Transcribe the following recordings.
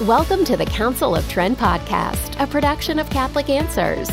Welcome to the Council of Trent podcast, a production of Catholic Answers.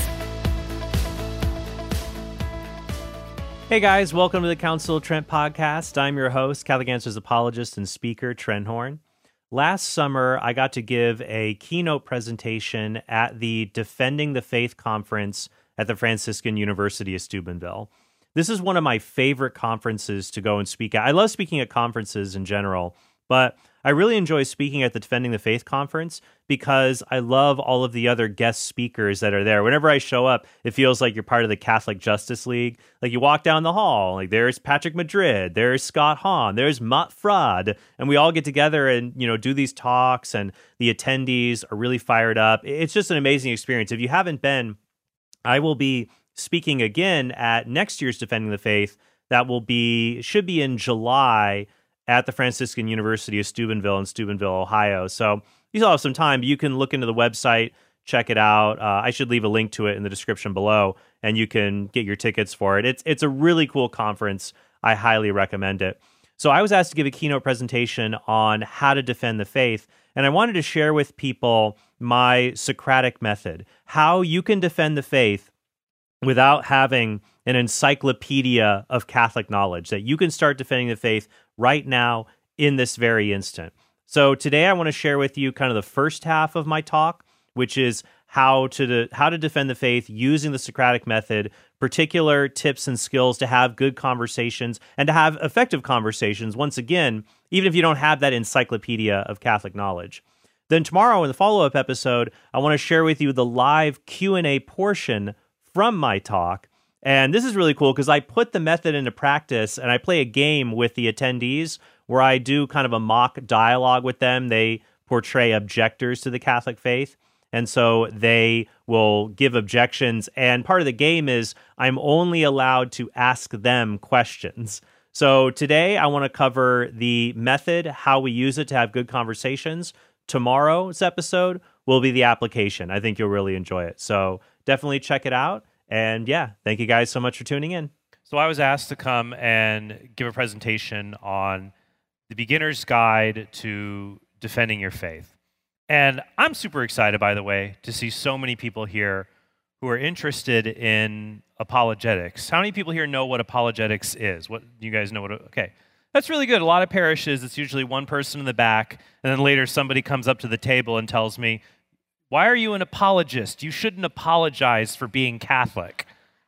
Hey guys, welcome to the Council of Trent podcast. I'm your host, Catholic Answers apologist and speaker, Trent Horn. Last summer, I got to give a keynote presentation at the Defending the Faith conference at the Franciscan University of Steubenville. This is one of my favorite conferences to go and speak at. I love speaking at conferences in general, but I really enjoy speaking at the Defending the Faith conference because I love all of the other guest speakers that are there. Whenever I show up, it feels like you're part of the Catholic Justice League. Like you walk down the hall, like there's Patrick Madrid, there's Scott Hahn, there's Matt Fraud, and we all get together and, do these talks, and the attendees are really fired up. It's just an amazing experience. If you haven't been, I will be speaking again at next year's Defending the Faith. That should be in July at the Franciscan University of Steubenville in Steubenville, Ohio. So you still have some time, but you can look into the website, check it out. I should leave a link to it in the description below, and you can get your tickets for it. It's a really cool conference. I highly recommend it. So I was asked to give a keynote presentation on how to defend the faith, and I wanted to share with people my Socratic method, how you can defend the faith without having an encyclopedia of Catholic knowledge, that you can start defending the faith right now in this very instant. So today I want to share with you kind of the first half of my talk, which is how to defend the faith using the Socratic method, particular tips and skills to have good conversations and to have effective conversations, once again, even if you don't have that encyclopedia of Catholic knowledge. Then tomorrow in the follow-up episode, I want to share with you the live Q&A portion from my talk. And this is really cool because I put the method into practice and I play a game with the attendees where I do kind of a mock dialogue with them. They portray objectors to the Catholic faith. And so they will give objections. And part of the game is I'm only allowed to ask them questions. So today I want to cover the method, how we use it to have good conversations. Tomorrow's episode will be the application. I think you'll really enjoy it. So definitely check it out. And yeah, thank you guys so much for tuning in. So I was asked to come and give a presentation on the beginner's guide to defending your faith. And I'm super excited, by the way, to see so many people here who are interested in apologetics. How many people here know what apologetics is? What you guys know okay. That's really good. A lot of parishes, it's usually one person in the back, and then later somebody comes up to the table and tells me, "Why are you an apologist? You shouldn't apologize for being Catholic."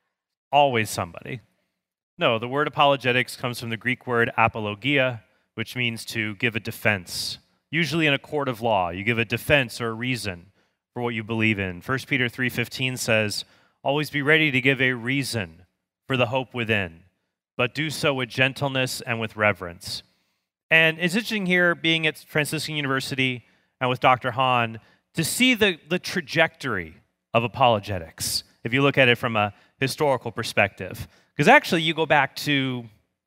Always somebody. No, the word apologetics comes from the Greek word apologia, which means to give a defense. Usually in a court of law, you give a defense or a reason for what you believe in. 1 Peter 3:15 says, "Always be ready to give a reason for the hope within, but do so with gentleness and with reverence." And it's interesting here, being at Franciscan University and with Dr. Hahn, to see the trajectory of apologetics, if you look at it from a historical perspective. Because actually, you go back to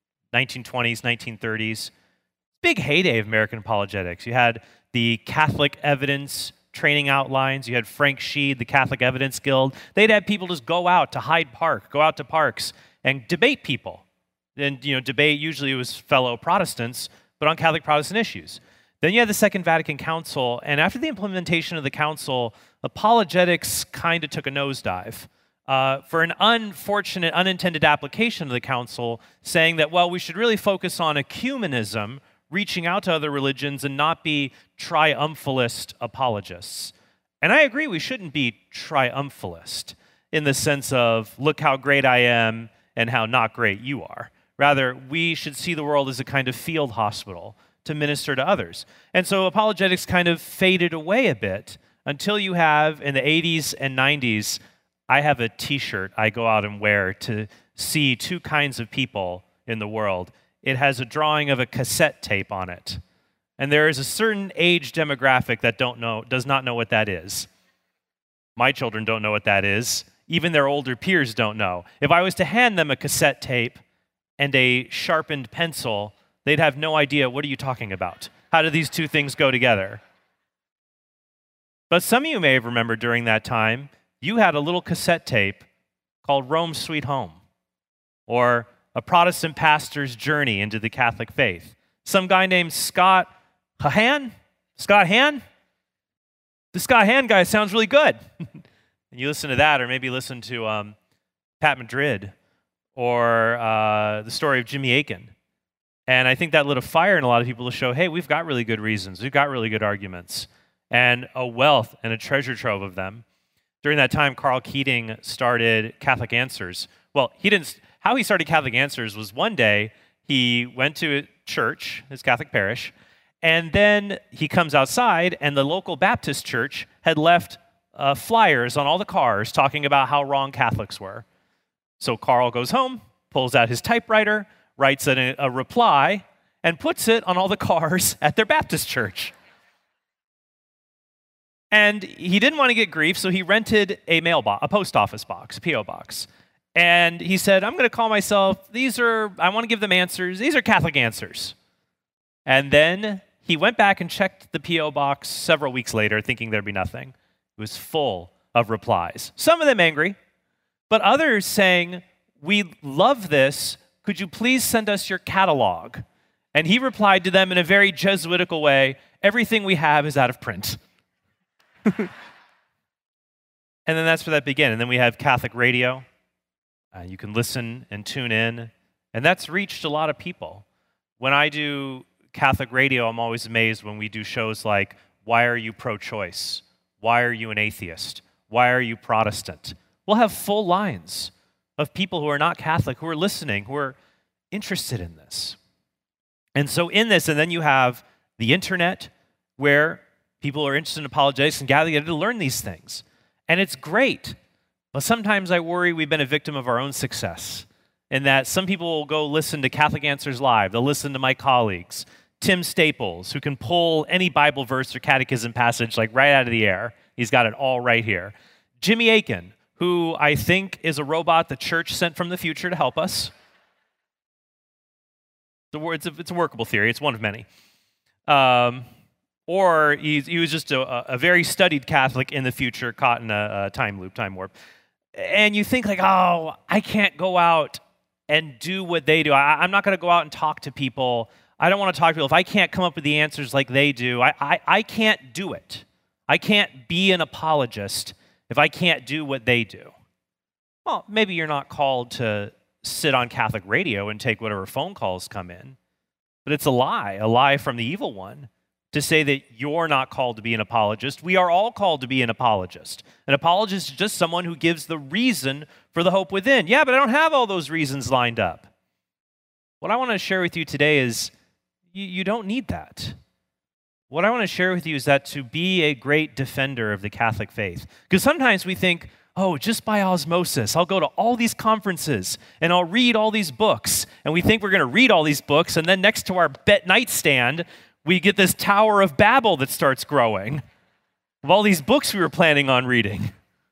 1920s, 1930s, big heyday of American apologetics. You had the Catholic Evidence Training Outlines. You had Frank Sheed, the Catholic Evidence Guild. They'd have people just go out to Hyde Park, go out to parks, and debate people. And, debate usually was fellow Protestants, but on Catholic Protestant issues. Then you had the Second Vatican Council, and after the implementation of the Council, apologetics kind of took a nosedive for an unfortunate, unintended application of the Council, saying that, well, we should really focus on ecumenism, reaching out to other religions, and not be triumphalist apologists. And I agree, we shouldn't be triumphalist in the sense of, look how great I am and how not great you are. Rather, we should see the world as a kind of field hospital to minister to others. And so apologetics kind of faded away a bit until you have, in the 80s and 90s, I have a t-shirt I go out and wear to see two kinds of people in the world. It has a drawing of a cassette tape on it. And there is a certain age demographic that does not know what that is. My children don't know what that is. Even their older peers don't know. If I was to hand them a cassette tape and a sharpened pencil, they'd have no idea, what are you talking about? How do these two things go together? But some of you may have remembered during that time, you had a little cassette tape called Rome Sweet Home, or A Protestant Pastor's Journey into the Catholic Faith. Some guy named Scott Hahn? the Sky-Hand guy sounds really good. And you listen to that, or maybe listen to Pat Madrid, or the story of Jimmy Akin. And I think that lit a fire in a lot of people to show, hey, we've got really good reasons. We've got really good arguments, and a wealth and a treasure trove of them. During that time, Carl Keating started Catholic Answers. Well, how he started Catholic Answers was one day he went to a church, his Catholic parish, and then he comes outside, and the local Baptist church had left flyers on all the cars talking about how wrong Catholics were. So Carl goes home, pulls out his typewriter, writes a reply, and puts it on all the cars at their Baptist church. And he didn't want to get grief, so he rented a post office box, a P.O. box. And he said, I'm going to call myself, I want to give them answers. These are Catholic Answers. And then he went back and checked the P.O. box several weeks later, thinking there'd be nothing. It was full of replies. Some of them angry, but others saying, we love this. Could you please send us your catalog? And he replied to them in a very Jesuitical way, everything we have is out of print. And then that's where that began. And then we have Catholic radio. You can listen and tune in. And that's reached a lot of people. When I do Catholic radio, I'm always amazed when we do shows like, why are you pro-choice? Why are you an atheist? Why are you Protestant? We'll have full lines of people who are not Catholic, who are listening, who are interested in this. And so in this, and then you have the internet, where people are interested in apologetics and gather together to learn these things. And it's great. But sometimes I worry we've been a victim of our own success, in that some people will go listen to Catholic Answers Live. They'll listen to my colleagues, Tim Staples, who can pull any Bible verse or catechism passage like right out of the air. He's got it all right here. Jimmy Akin, who I think is a robot the church sent from the future to help us. It's a workable theory. It's one of many. Or he was just a very studied Catholic in the future, caught in a time loop, time warp. And you think like, oh, I can't go out and do what they do. I'm not going to go out and talk to people. I don't want to talk to people. If I can't come up with the answers like they do, I can't do it. I can't be an apologist if I can't do what they do. Well, maybe you're not called to sit on Catholic radio and take whatever phone calls come in. But it's a lie from the evil one, to say that you're not called to be an apologist. We are all called to be an apologist. An apologist is just someone who gives the reason for the hope within. Yeah, but I don't have all those reasons lined up. What I want to share with you today is you don't need that. What I want to share with you is that to be a great defender of the Catholic faith, because sometimes we think, oh, just by osmosis, I'll go to all these conferences and I'll read all these books. And we think we're going to read all these books, and then next to our nightstand, we get this Tower of Babel that starts growing of all these books we were planning on reading.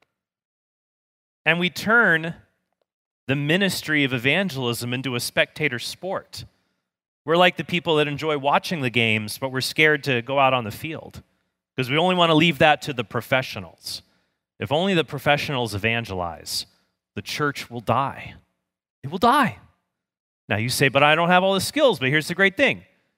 And we turn the ministry of evangelism into a spectator sport. We're like the people that enjoy watching the games, but we're scared to go out on the field because we only want to leave that to the professionals. If only the professionals evangelize, the church will die. It will die. Now you say, but I don't have all the skills, but here's the great thing.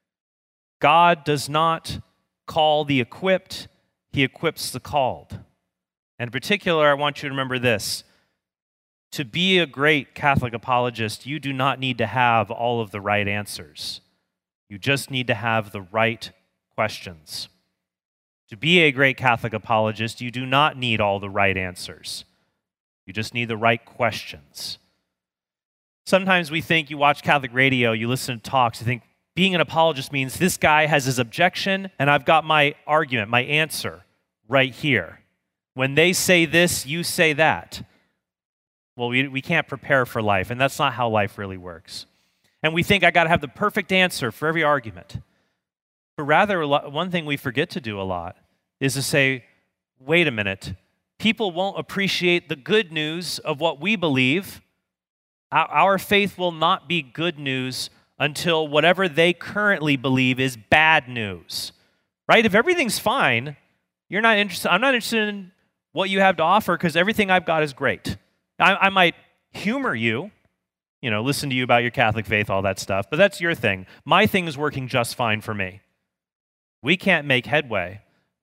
God does not call the equipped, he equips the called. And in particular, I want you to remember this. To be a great Catholic apologist, you do not need to have all of the right answers. You just need to have the right questions. To be a great Catholic apologist, you do not need all the right answers. You just need the right questions. Sometimes we think you watch Catholic radio, you listen to talks, you think being an apologist means this guy has his objection and I've got my argument, my answer right here. When they say this, you say that. Well, we can't prepare for life, and that's not how life really works. And we think I got to have the perfect answer for every argument. But rather, one thing we forget to do a lot is to say, wait a minute, people won't appreciate the good news of what we believe. Our faith will not be good news until whatever they currently believe is bad news. Right? If everything's fine, you're not interested. I'm not interested in what you have to offer because everything I've got is great. I might humor you, listen to you about your Catholic faith, all that stuff, but that's your thing. My thing is working just fine for me. We can't make headway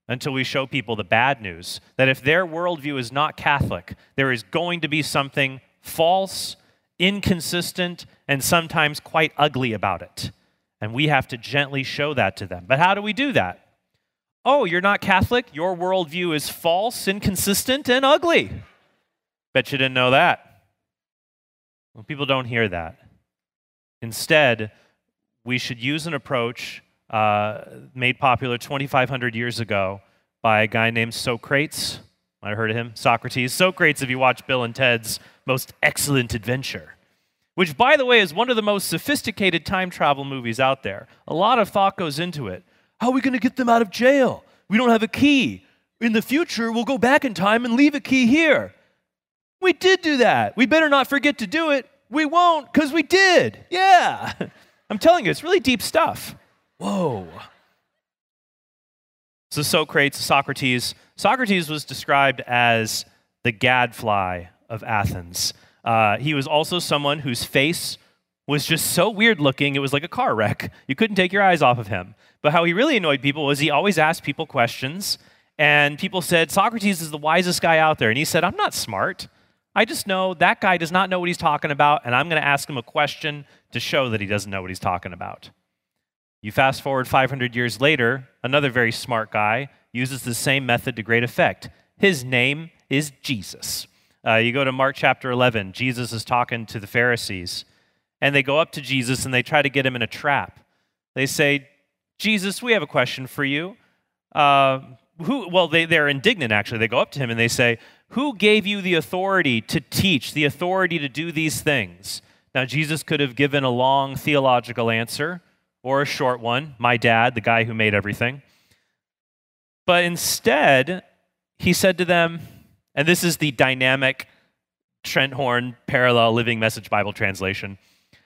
until we show people the bad news, that if their worldview is not Catholic, there is going to be something false, inconsistent, and sometimes quite ugly about it. And we have to gently show that to them. But how do we do that? Oh, you're not Catholic? Your worldview is false, inconsistent, and ugly. Bet you didn't know that. Well, people don't hear that. Instead, we should use an approach made popular 2,500 years ago by a guy named Socrates. Might have heard of him? Socrates. Socrates, if you watch Bill and Ted's Most Excellent Adventure, which, by the way, is one of the most sophisticated time travel movies out there. A lot of thought goes into it. How are we going to get them out of jail? We don't have a key. In the future, we'll go back in time and leave a key here. We did do that. We better not forget to do it. We won't, because we did. Yeah. I'm telling you, it's really deep stuff. Whoa. So Socrates was described as the gadfly of Athens. He was also someone whose face was just so weird looking, it was like a car wreck. You couldn't take your eyes off of him. But how he really annoyed people was he always asked people questions, and people said, Socrates is the wisest guy out there. And he said, I'm not smart. I just know that guy does not know what he's talking about, and I'm going to ask him a question to show that he doesn't know what he's talking about. You fast forward 500 years later, another very smart guy uses the same method to great effect. His name is Jesus. You go to Mark chapter 11. Jesus is talking to the Pharisees, and they go up to Jesus and they try to get him in a trap. They say, Jesus, we have a question for you. They're indignant, actually. They go up to him and they say, who gave you the authority to teach, the authority to do these things? Now, Jesus could have given a long theological answer or a short one, my dad, the guy who made everything. But instead, he said to them, and this is the dynamic Trent Horn parallel Living Message Bible translation.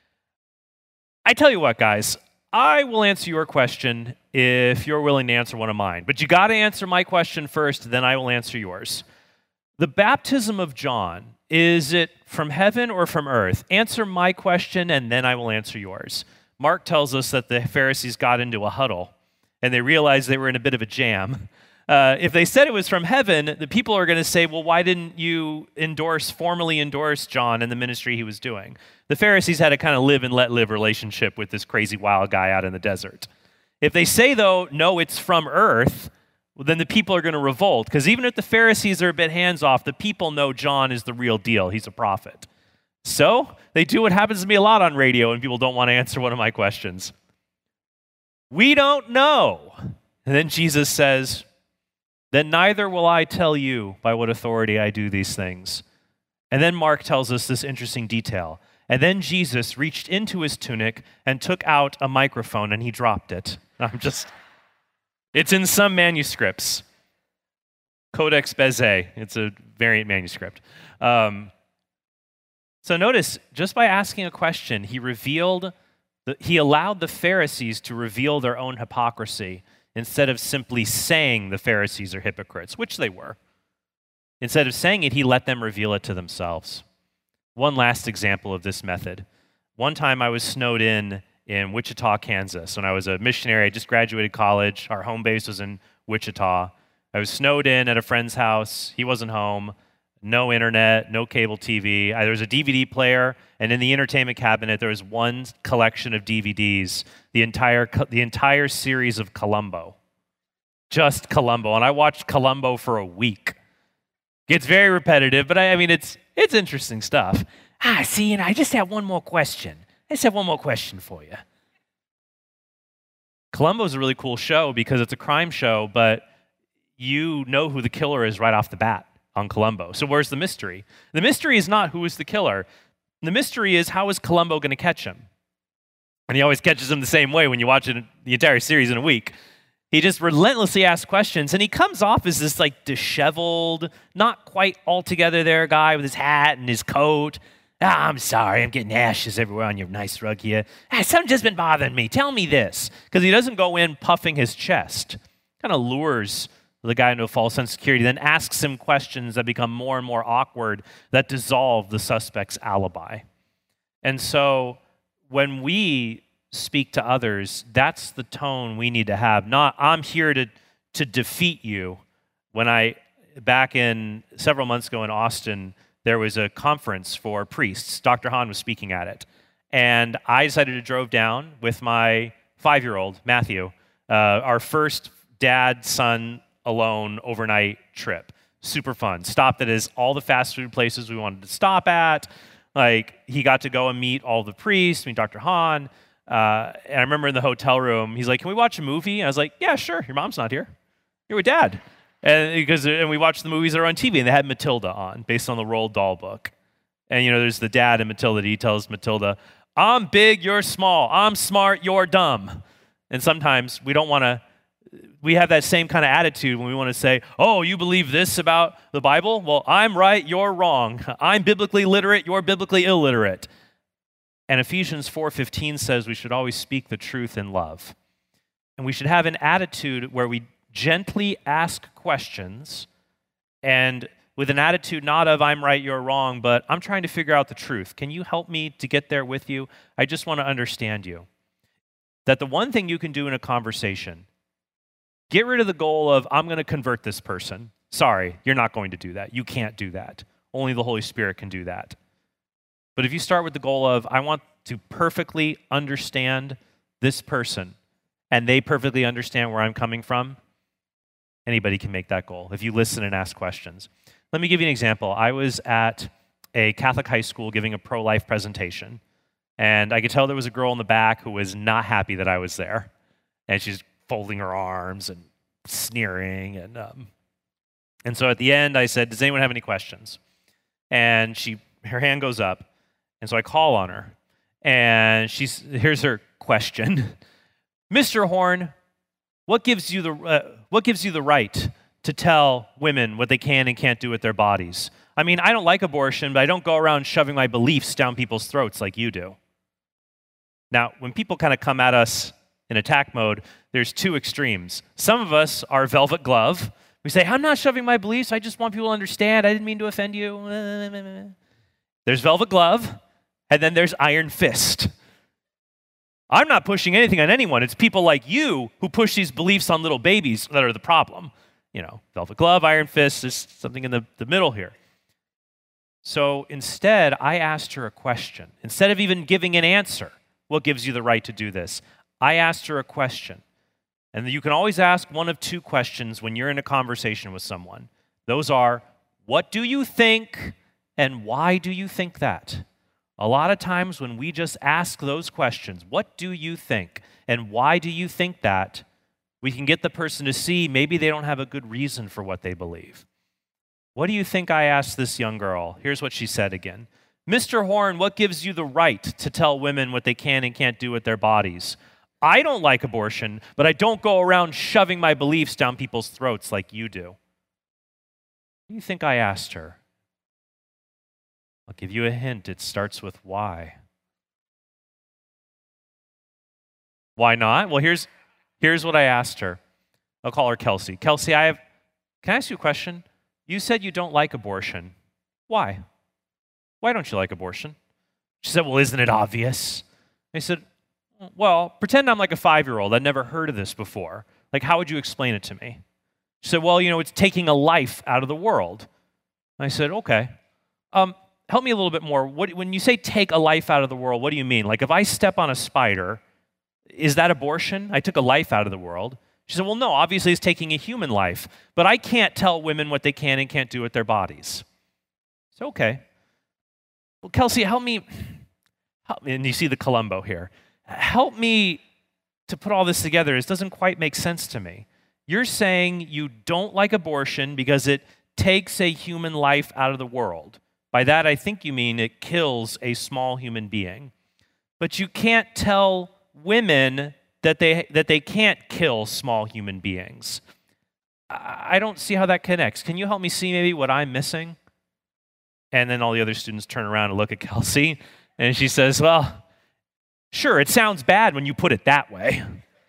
I tell you what, guys, I will answer your question if you're willing to answer one of mine. But you got to answer my question first, then I will answer yours. The baptism of John, is it from heaven or from earth? Answer my question, and then I will answer yours. Mark tells us that the Pharisees got into a huddle, and they realized they were in a bit of a jam. If they said it was from heaven, the people are going to say, well, why didn't you formally endorse John and the ministry he was doing? The Pharisees had a kind of live and let live relationship with this crazy wild guy out in the desert. If they say, though, no, it's from earth, well, then the people are going to revolt, because even if the Pharisees are a bit hands-off, the people know John is the real deal. He's a prophet. So they do what happens to me a lot on radio, and people don't want to answer one of my questions. We don't know. And then Jesus says, then neither will I tell you by what authority I do these things. And then Mark tells us this interesting detail. And then Jesus reached into his tunic and took out a microphone, and he dropped it. It's in some manuscripts. Codex Bezae. It's a variant manuscript. So notice, just by asking a question, he allowed the Pharisees to reveal their own hypocrisy instead of simply saying the Pharisees are hypocrites, which they were. Instead of saying it, he let them reveal it to themselves. One last example of this method. One time I was snowed in Wichita, Kansas. When I was a missionary, I just graduated college. Our home base was in Wichita. I was snowed in at a friend's house. He wasn't home. No internet, no cable TV. There was a DVD player, and in the entertainment cabinet, there was one collection of DVDs, the entire series of Columbo. Just Columbo. And I watched Columbo for a week. Gets very repetitive, but it's interesting stuff. See, and I just have one more question. I just have one more question for you. Columbo's a really cool show because it's a crime show, but you know who the killer is right off the bat on Columbo. So where's the mystery? The mystery is not who is the killer. The mystery is how is Columbo going to catch him? And he always catches him the same way when you watch it, the entire series in a week. He just relentlessly asks questions, and he comes off as this disheveled, not quite altogether there guy with his hat and his coat. I'm sorry, I'm getting ashes everywhere on your nice rug here. Something's just been bothering me. Tell me this. Because he doesn't go in puffing his chest. Kind of lures the guy into a false sense of security, then asks him questions that become more and more awkward that dissolve the suspect's alibi. And so when we speak to others, that's the tone we need to have. Not, I'm here to defeat you. Back in several months ago in Austin, there was a conference for priests. Dr. Hahn was speaking at it. And I decided to drove down with my 5-year-old, Matthew, our first dad-son alone overnight trip. Super fun. Stopped at all the fast food places we wanted to stop at. He got to go and meet all the priests, meet Dr. Hahn. And I remember in the hotel room, he's like, "Can we watch a movie?" I was like, "Yeah, sure. Your mom's not here. You're with Dad." And we watched the movies that are on TV, and they had Matilda on, based on the Roald Dahl book. And, there's the dad in Matilda. He tells Matilda, "I'm big, you're small. I'm smart, you're dumb." And sometimes we have that same kind of attitude when we want to say, "Oh, you believe this about the Bible? Well, I'm right, you're wrong. I'm biblically literate, you're biblically illiterate." And Ephesians 4:15 says we should always speak the truth in love. And we should have an attitude where we gently ask questions, and with an attitude not of "I'm right, you're wrong," but "I'm trying to figure out the truth. Can you help me to get there with you? I just want to understand you." That the one thing you can do in a conversation, get rid of the goal of "I'm going to convert this person." Sorry, you're not going to do that. You can't do that. Only the Holy Spirit can do that. But if you start with the goal of "I want to perfectly understand this person, and they perfectly understand where I'm coming from," anybody can make that goal if you listen and ask questions. Let me give you an example. I was at a Catholic high school giving a pro-life presentation, and I could tell there was a girl in the back who was not happy that I was there. And she's folding her arms and sneering. And so at the end, I said, "Does anyone have any questions?" And her hand goes up, and so I call on her. And here's her question. "Mr. Horn, what gives you the right to tell women what they can and can't do with their bodies? I mean, I don't like abortion, but I don't go around shoving my beliefs down people's throats like you do." Now, when people kind of come at us in attack mode, there's two extremes. Some of us are velvet glove. We say, "I'm not shoving my beliefs. I just want people to understand. I didn't mean to offend you." There's velvet glove, and then there's iron fist. "I'm not pushing anything on anyone. It's people like you who push these beliefs on little babies that are the problem." Velvet glove, iron fist, there's something in the middle here. So instead, I asked her a question. Instead of even giving an answer, "What gives you the right to do this?" I asked her a question. And you can always ask one of two questions when you're in a conversation with someone. Those are, "What do you think?" and "Why do you think that?" A lot of times when we just ask those questions, "What do you think?" and "Why do you think that?" we can get the person to see maybe they don't have a good reason for what they believe. "What do you think?" I asked this young girl. Here's what she said again. "Mr. Horn, what gives you the right to tell women what they can and can't do with their bodies? I don't like abortion, but I don't go around shoving my beliefs down people's throats like you do." What do you think I asked her? I'll give you a hint. It starts with why. Why not? Well, here's what I asked her. I'll call her Kelsey. "Kelsey, can I ask you a question? You said you don't like abortion. Why? Why don't you like abortion?" She said, "Well, isn't it obvious?" I said, "Well, pretend I'm like a 5-year-old. I've never heard of this before. How would you explain it to me?" She said, "Well, it's taking a life out of the world." I said, "Okay. Help me a little bit more. When you say take a life out of the world, what do you mean? If I step on a spider, is that abortion? I took a life out of the world." She said, "Well, no, obviously it's taking a human life, but I can't tell women what they can and can't do with their bodies." I said, "Okay. Well, Kelsey, help me, and you see the Columbo here. Help me to put all this together. This doesn't quite make sense to me. You're saying you don't like abortion because it takes a human life out of the world. By that, I think you mean it kills a small human being. But you can't tell women that they can't kill small human beings. I don't see how that connects. Can you help me see maybe what I'm missing?" And then all the other students turn around and look at Kelsey, and she says, "Well, sure, it sounds bad when you put it that way."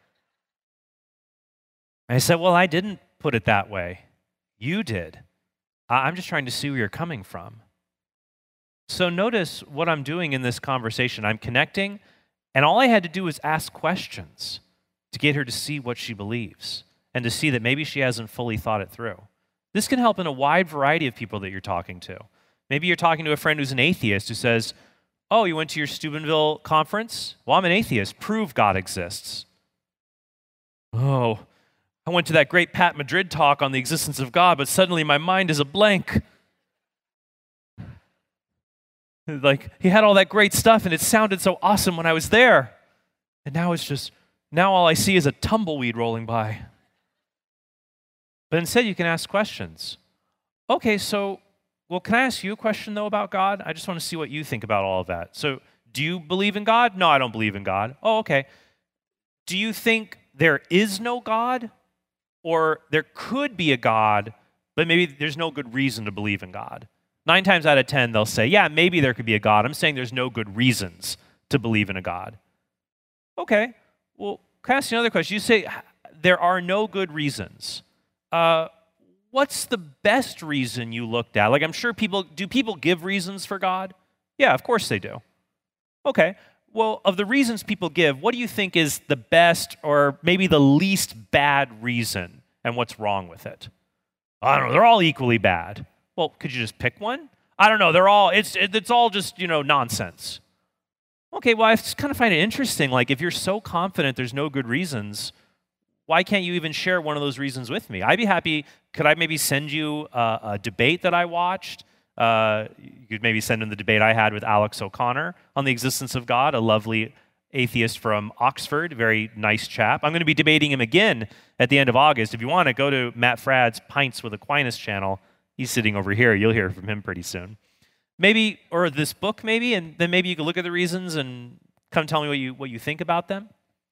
I said, "Well, I didn't put it that way. You did. I'm just trying to see where you're coming from." So notice what I'm doing in this conversation. I'm connecting, and all I had to do was ask questions to get her to see what she believes. and to see that maybe she hasn't fully thought it through. This can help in a wide variety of people that you're talking to. Maybe you're talking to a friend who's an atheist who says, oh, you went to your Steubenville conference? Well, I'm an atheist. Prove God exists. Oh, I went to that great Pat Madrid talk on the existence of God, but suddenly my mind is a blank. Like, he had all that great stuff, and it sounded so awesome when I was there. And now all I see is a tumbleweed rolling by. But instead, you can ask questions. Okay, so, can I ask you a question, though, about God? I just want to see what you think about all of that. So, do you believe in God? No, I don't believe in God. Oh, okay. Do you think there is no God? Or there could be a God, but maybe there's no good reason to believe in God? 9 times out of 10, they'll say, yeah, maybe there could be a God. I'm saying there's no good reasons to believe in a God. Okay, well, can I ask you another question? You say there are no good reasons. What's the best reason you looked at? Like, I'm sure do people give reasons for God? Yeah, of course they do. Okay, well, of the reasons people give, what do you think is the best or maybe the least bad reason, and what's wrong with it? I don't know, they're all equally bad. Well, could you just pick one? I don't know, it's all just, nonsense. Okay, well, I just kind of find it interesting, like, if you're so confident there's no good reasons, why can't you even share one of those reasons with me? I'd be happy. Could I maybe send you a debate that I watched? You could maybe send in the debate I had with Alex O'Connor on the existence of God, a lovely atheist from Oxford, very nice chap. I'm going to be debating him again at the end of August. If you want to, go to Matt Fradd's Pints with Aquinas channel. He's sitting over here. You'll hear from him pretty soon. Maybe, or this book maybe, and then maybe you can look at the reasons and come tell me what you think about them.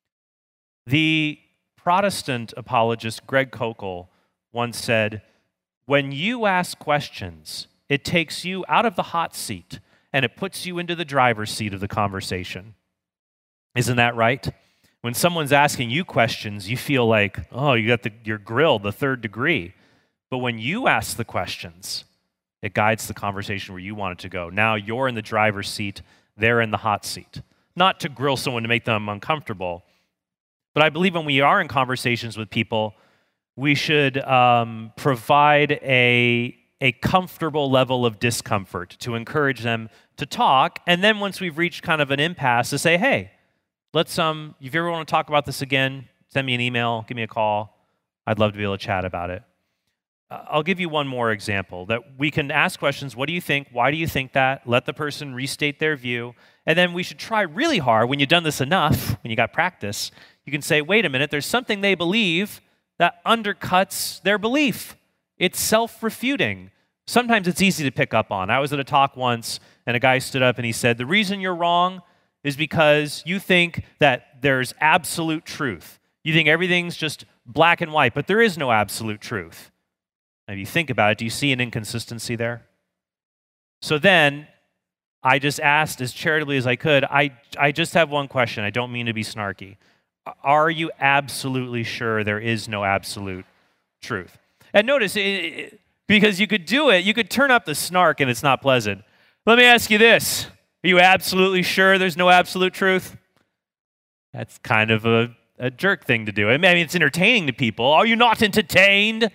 The Protestant apologist Greg Koukl once said, when you ask questions, it takes you out of the hot seat and it puts you into the driver's seat of the conversation. Isn't that right? When someone's asking you questions, you feel like, oh, you're grilled, the third degree. But when you ask the questions, it guides the conversation where you want it to go. Now you're in the driver's seat, they're in the hot seat. Not to grill someone to make them uncomfortable, but I believe when we are in conversations with people, we should provide a comfortable level of discomfort to encourage them to talk. And then once we've reached kind of an impasse, to say, hey, let's, if you ever want to talk about this again, send me an email, give me a call. I'd love to be able to chat about it. I'll give you one more example that we can ask questions. What do you think? Why do you think that? Let the person restate their view. And then we should try really hard, when you've done this enough, when you got practice, you can say, wait a minute, there's something they believe that undercuts their belief. It's self-refuting. Sometimes it's easy to pick up on. I was at a talk once, and a guy stood up and he said, the reason you're wrong is because you think that there's absolute truth. You think everything's just black and white, but there is no absolute truth. And if you think about it, do you see an inconsistency there? So then, I just asked as charitably as I could, I just have one question. I don't mean to be snarky. Are you absolutely sure there is no absolute truth? And notice, because you could do it, you could turn up the snark and it's not pleasant. Let me ask you this. Are you absolutely sure there's no absolute truth? That's kind of a jerk thing to do. I mean, it's entertaining to people. Are you not entertained?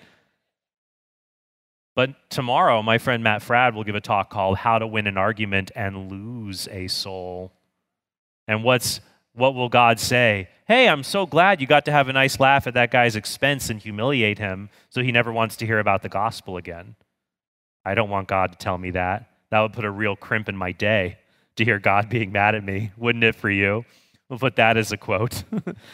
But tomorrow, my friend Matt Fradd will give a talk called How to Win an Argument and Lose a Soul. And what will God say? Hey, I'm so glad you got to have a nice laugh at that guy's expense and humiliate him so he never wants to hear about the gospel again. I don't want God to tell me that. That would put a real crimp in my day to hear God being mad at me, wouldn't it for you? We'll put that as a quote.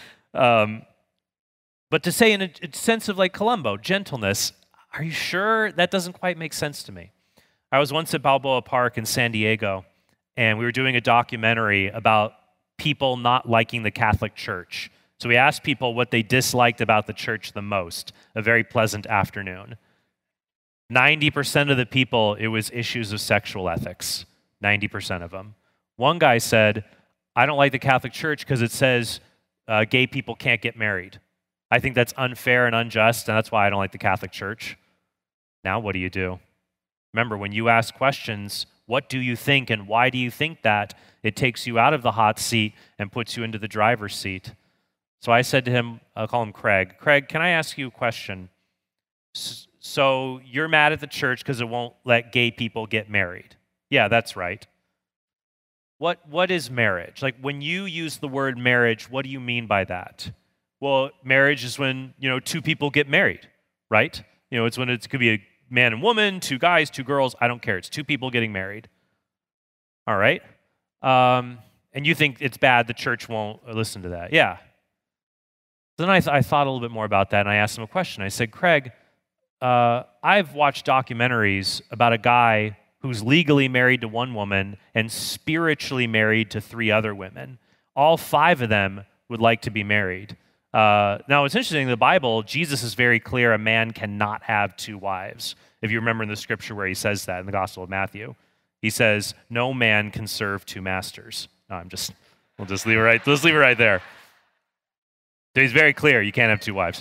But to say in a sense of like Columbo, gentleness, are you sure? That doesn't quite make sense to me. I was once at Balboa Park in San Diego, and we were doing a documentary about people not liking the Catholic Church. So we asked people what they disliked about the church the most. A very pleasant afternoon. 90% of the people, it was issues of sexual ethics. 90% of them. One guy said, I don't like the Catholic Church because it says gay people can't get married. I think that's unfair and unjust, and that's why I don't like the Catholic Church. Now what do you do? Remember, when you ask questions, what do you think and why do you think that? It takes you out of the hot seat and puts you into the driver's seat. So I said to him, I'll call him Craig. Craig, can I ask you a question? So you're mad at the church because it won't let gay people get married. Yeah, that's right. What is marriage? Like, when you use the word marriage, what do you mean by that? Well, marriage is when, two people get married, right? It's when it could be a man and woman, two guys, two girls, I don't care. It's two people getting married. All right? And you think it's bad the church won't listen to that. Yeah. Then I thought a little bit more about that, and I asked him a question. I said, Craig, I've watched documentaries about a guy who's legally married to one woman and spiritually married to 3 other women. All 5 of them would like to be married. Now, it's interesting, in the Bible, Jesus is very clear a man cannot have 2 wives. If you remember in the scripture where he says that in the Gospel of Matthew, he says, no man can serve 2 masters. No, we'll just leave it right there. So he's very clear, you can't have 2 wives.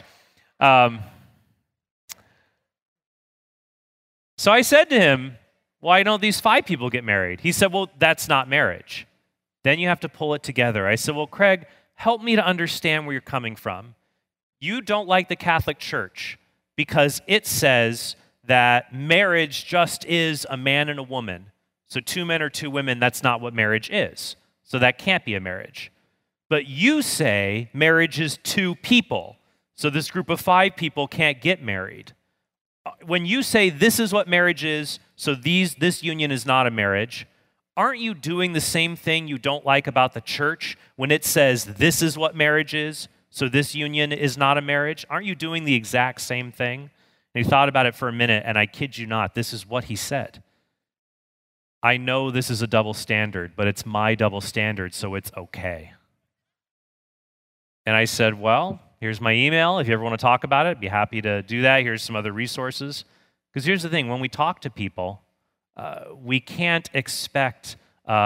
So I said to him, why don't these 5 people get married? He said, well, that's not marriage. Then you have to pull it together. I said, well, Craig, help me to understand where you're coming from. You don't like the Catholic Church because it says that marriage just is a man and a woman. So 2 men or 2 women, that's not what marriage is. So that can't be a marriage. But you say marriage is 2 people. So this group of 5 people can't get married. When you say this is what marriage is, so this union is not a marriage, aren't you doing the same thing you don't like about the church when it says this is what marriage is, so this union is not a marriage? Aren't you doing the exact same thing? And he thought about it for a minute, and I kid you not, this is what he said. I know this is a double standard, but it's my double standard, so it's okay. And I said, well, here's my email. If you ever want to talk about it, I'd be happy to do that. Here's some other resources. Because here's the thing, when we talk to people, we can't expect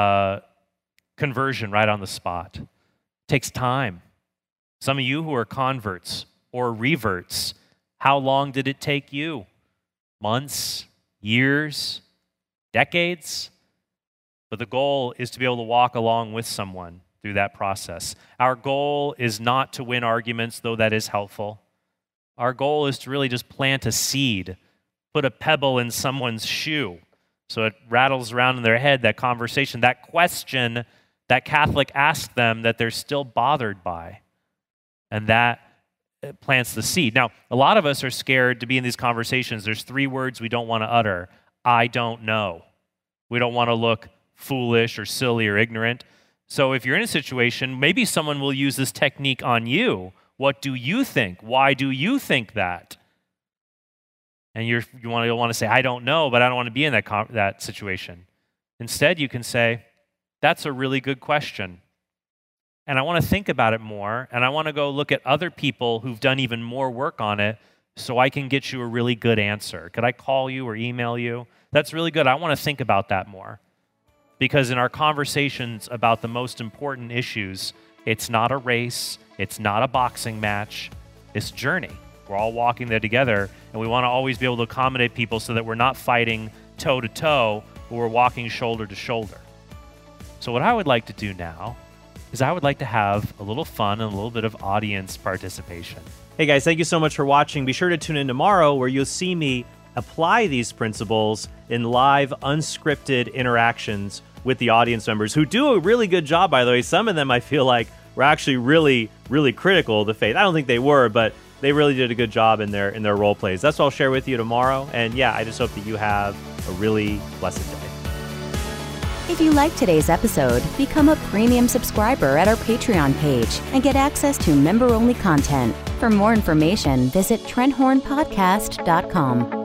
conversion right on the spot. It takes time. Some of you who are converts or reverts, how long did it take you? Months, years, decades? But the goal is to be able to walk along with someone through that process. Our goal is not to win arguments, though that is helpful. Our goal is to really just plant a seed, put a pebble in someone's shoe so it rattles around in their head, that conversation, that question that Catholic asked them that they're still bothered by. And that plants the seed. Now, a lot of us are scared to be in these conversations. There's 3 words we don't want to utter. I don't know. We don't want to look foolish or silly or ignorant. So if you're in a situation, maybe someone will use this technique on you. What do you think? Why do you think that? And you'll want to say, I don't know, but I don't want to be in that situation. Instead, you can say, that's a really good question. And I want to think about it more, and I want to go look at other people who've done even more work on it so I can get you a really good answer. Could I call you or email you? That's really good. I want to think about that more. Because in our conversations about the most important issues, it's not a race, it's not a boxing match, it's a journey. We're all walking there together, and we want to always be able to accommodate people so that we're not fighting toe-to-toe, but we're walking shoulder-to-shoulder. So what I would like to do now is I would like to have a little fun and a little bit of audience participation. Hey guys, thank you so much for watching. Be sure to tune in tomorrow where you'll see me apply these principles in live, unscripted interactions with the audience members who do a really good job, by the way. Some of them I feel like were actually really, really critical of the faith. I don't think they were, but they really did a good job in their role plays. That's what I'll share with you tomorrow. And yeah, I just hope that you have a really blessed day. If you like today's episode, become a premium subscriber at our Patreon page and get access to member-only content. For more information, visit TrentHornPodcast.com.